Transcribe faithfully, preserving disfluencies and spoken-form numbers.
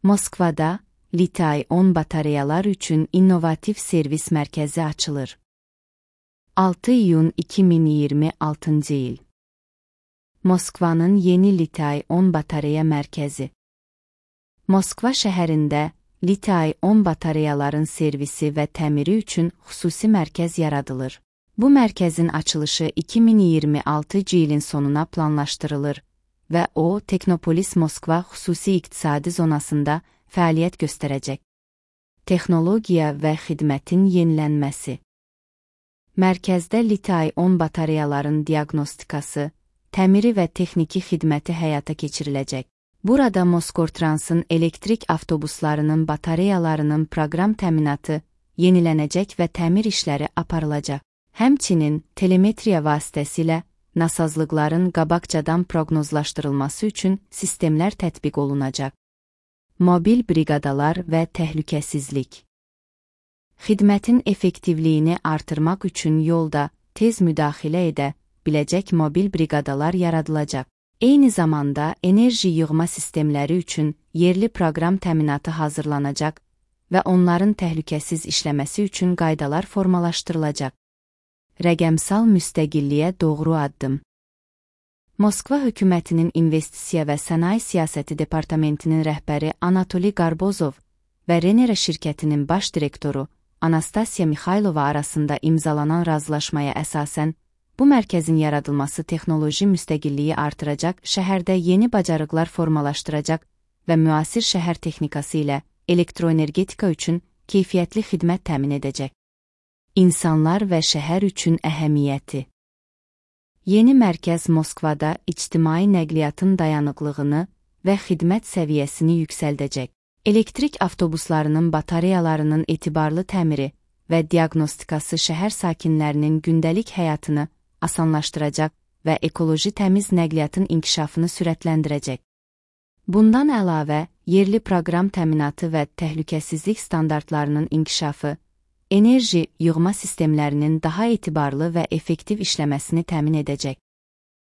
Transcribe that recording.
Moskvada litiy-ion batareyalar üçün innovativ servis mərkəzi açılır. altı iyun iki min iyirmi altıncı il. Moskvanın yeni litiy-ion batareya mərkəzi. Moskva şəhərində litiy-ion batareyaların servisi və təmiri üçün xüsusi mərkəz yaradılır. Bu mərkəzin açılışı iki min iyirmi altıncı ilin sonuna planlaşdırılır və o, Teknopolis Moskva xüsusi iqtisadi zonasında fəaliyyət göstərəcək. Texnologiya və xidmətin yenilənməsi. Mərkəzdə litiy-ion batareyaların diaqnostikası, təmiri və texniki xidməti həyata keçiriləcək. Burada Moskortransın elektrik avtobuslarının batareyalarının proqram təminatı, yenilənəcək və təmir işləri aparılacaq. Həmçinin telemetriya vasitəsilə nasazlıqların qabaqcadan proqnozlaşdırılması üçün sistemlər tətbiq olunacaq. Mobil briqadalar və təhlükəsizlik. Xidmətin effektivliyini artırmaq üçün yolda tez müdaxilə edə biləcək mobil briqadalar yaradılacaq. Eyni zamanda enerji yığma sistemləri üçün yerli proqram təminatı hazırlanacaq və onların təhlükəsiz işləməsi üçün qaydalar formalaşdırılacaq. Rəqəmsal müstəqilliyə doğru addım. Moskva hökumətinin investisiya və sənaye siyasəti departamentinin rəhbəri Anatoliy Qarbozov və Renera şirkətinin baş direktoru Anastasiya Mixaylova arasında imzalanan razılaşmaya əsasən, bu mərkəzin yaradılması texnoloji müstəqilliyi artıracaq, şəhərdə yeni bacarıqlar formalaşdıracaq və müasir şəhər texnikası ilə elektroenergetika üçün keyfiyyətli xidmət təmin edəcək. İnsanlar və şəhər üçün əhəmiyyəti. Yeni mərkəz Moskvada ictimai nəqliyyatın dayanıqlığını və xidmət səviyyəsini yüksəldəcək. Elektrik avtobuslarının batareyalarının etibarlı təmiri və diaqnostikası şəhər sakinlərinin gündəlik həyatını asanlaşdıracaq və ekoloji təmiz nəqliyyatın inkişafını sürətləndirəcək. Bundan əlavə, yerli proqram təminatı və təhlükəsizlik standartlarının inkişafı, enerji yığma sistemlərinin daha etibarlı və effektiv işləməsini təmin edəcək.